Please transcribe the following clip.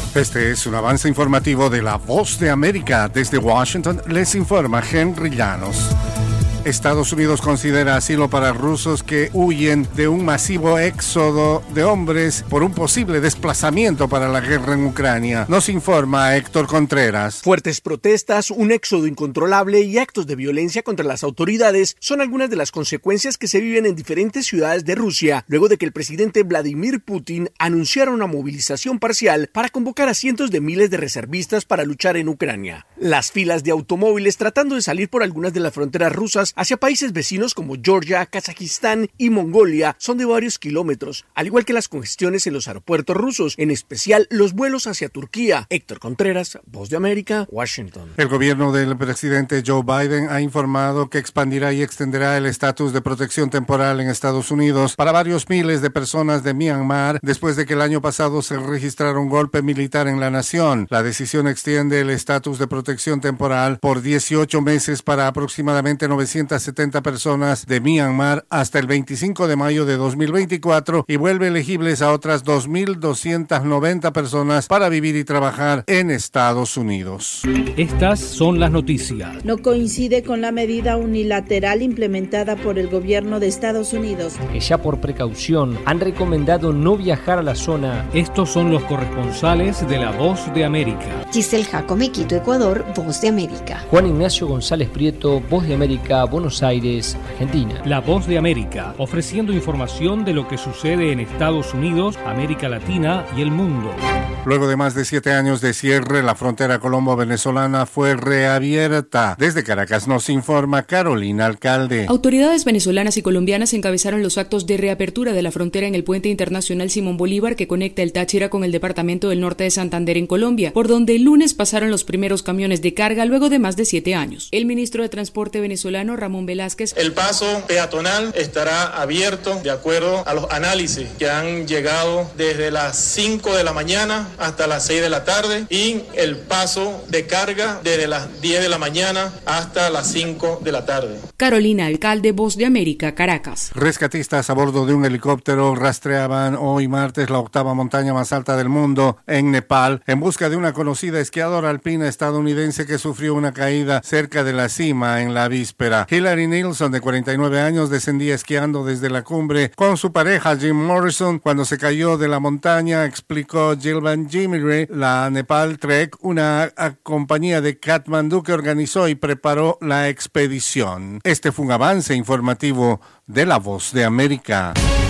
Este es un avance informativo de La Voz de América. Desde Washington les informa Henry Llanos. Estados Unidos considera asilo para rusos que huyen de un masivo éxodo de hombres por un posible desplazamiento para la guerra en Ucrania. Nos informa Héctor Contreras. Fuertes protestas, un éxodo incontrolable y actos de violencia contra las autoridades son algunas de las consecuencias que se viven en diferentes ciudades de Rusia, luego de que el presidente Vladimir Putin anunciara una movilización parcial para convocar a cientos de miles de reservistas para luchar en Ucrania. Las filas de automóviles tratando de salir por algunas de las fronteras rusas hacia países vecinos como Georgia, Kazajistán y Mongolia son de varios kilómetros, al igual que las congestiones en los aeropuertos rusos, en especial los vuelos hacia Turquía. Héctor Contreras, Voz de América, Washington. El gobierno del presidente Joe Biden ha informado que expandirá y extenderá el estatus de protección temporal en Estados Unidos para varios miles de personas de Myanmar después de que el año pasado se registrara un golpe militar en la nación. La decisión extiende el estatus de protección temporal por 18 meses para aproximadamente 970 personas de Myanmar hasta el 25 de mayo de 2024 y vuelve elegibles a otras 2.290 personas para vivir y trabajar en Estados Unidos. Estas son las noticias. No coincide con la medida unilateral implementada por el gobierno de Estados Unidos, que ya por precaución han recomendado no viajar a la zona. Estos son los corresponsales de La Voz de América. Giselle Jacome, Quito, Ecuador, Voz de América. Juan Ignacio González Prieto, Voz de América, Buenos Aires, Argentina. La Voz de América, ofreciendo información de lo que sucede en Estados Unidos, América Latina y el mundo. Luego de más de 7 años de cierre, la frontera colombo-venezolana fue reabierta. Desde Caracas nos informa Carolina Alcalde. Autoridades venezolanas y colombianas encabezaron los actos de reapertura de la frontera en el puente internacional Simón Bolívar que conecta el Táchira con el departamento del norte de Santander en Colombia, por donde el lunes pasaron los primeros camiones de carga luego de más de 7 años. El ministro de Transporte venezolano, Ramón Velázquez. El paso peatonal estará abierto de acuerdo a los análisis que han llegado desde las 5 de la mañana hasta las 6 de la tarde y el paso de carga desde las 10 de la mañana hasta las 5 de la tarde. Carolina Alcalde, Voz de América, Caracas. Rescatistas a bordo de un helicóptero rastreaban hoy martes la 8ª montaña más alta del mundo en Nepal en busca de una conocida esquiadora alpina estadounidense que sufrió una caída cerca de la cima en la víspera. Hillary Nilsson, de 49 años, descendía esquiando desde la cumbre con su pareja Jim Morrison cuando se cayó de la montaña, explicó Gilvan Jimire. La Nepal Trek, una compañía de Katmandú que organizó y preparó la expedición. Este fue un avance informativo de La Voz de América.